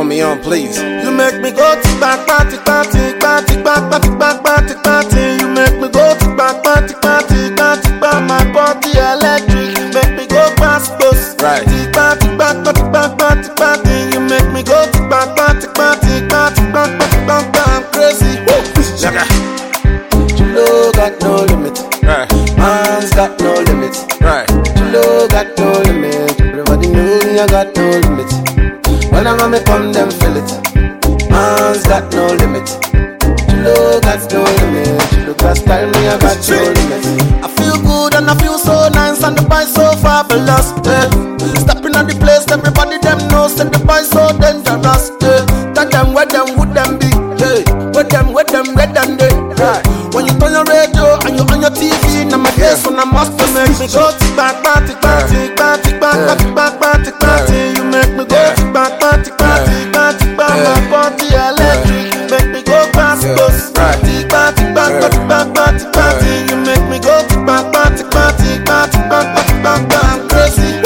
me on, please. You make me go tick back, tick back, tick back, tick back, tick back, tick back. You make me go tick back, tick back, tick back, tick back. My body electric, make me go fast, boss. Right. Tick back, tick back, tick back, tick back. You make me go tick back, tick back, tick back, tick back, tick back. I'm crazy. Shaka. Chilo got no limit. Right. Man's got no limit. Right. Chilo got no limit. Everybody know me, I got no limit. Whenever me come, them feel it. Man's got no limit. Chilo got no limit. Chilo got style, me, I got no limit. I feel good and I feel so nice and the boy so fabulous. Stepping on the place, everybody them knows that the boy so dangerous. Tell them where them would them be. Where them red and they. When you turn your radio and you on your TV, now my face when I must make me go tick back, tick back, tick back, tick back, tick back, tick back. You make me go tick back, tick back, tick back, tick back. My body electric, make me go fast, boss. Tick back, tick back, tick back, tick back. You make me go tick back, tick back, tick back, tick back, tick back. I'm crazy.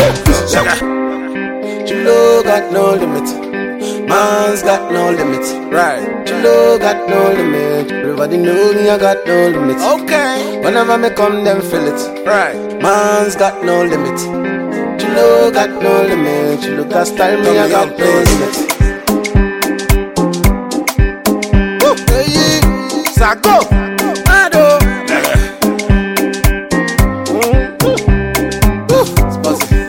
Chilo got no limit. Man's got no limit. Right. Chilo got no limit. Everybody know me, I got no limit. Okay. Whenever me come, them feel it. Right. Man's got no limit. Chilo got no limit. Chilo got style, me, I got no limit. Hey, Sago, Ado. It's possible.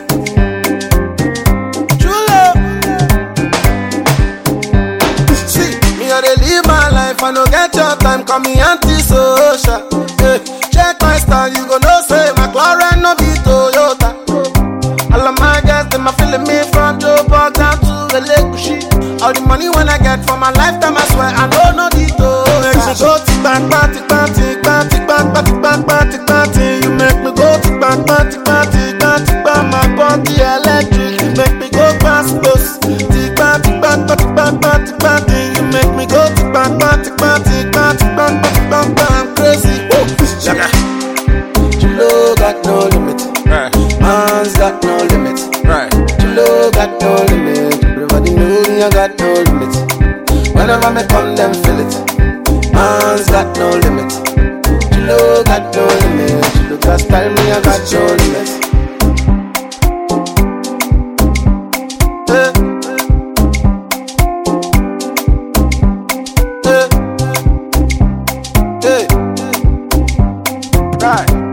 I dey live my life, I no get your time, call me anti-social. Check my style, you go know say my McLaren no be Toyota. All of my guys, them are feeling me from Joburg down to Elegushi. All the money when I get for my lifetime, I swear I know no detail. Make me go tick back, tick back, tick back, tick back, tick back, tick back. You make me go tick back, tick back, tick back, tick back. My body electric, you make me go fast, boss. Tick back, tick back, tick back, tick back. Make me go tick back, tick back, tick back, tick back, tick back. I'm crazy. Shaka. Chilo got no limit. Right. Man's got no limit. Right. Chilo got no limit. Everybody know me, I got no limit. Whenever me come, them feel it. Man's got no limit. Chilo got no limit. Chilo got style, me, I got no limit. Right.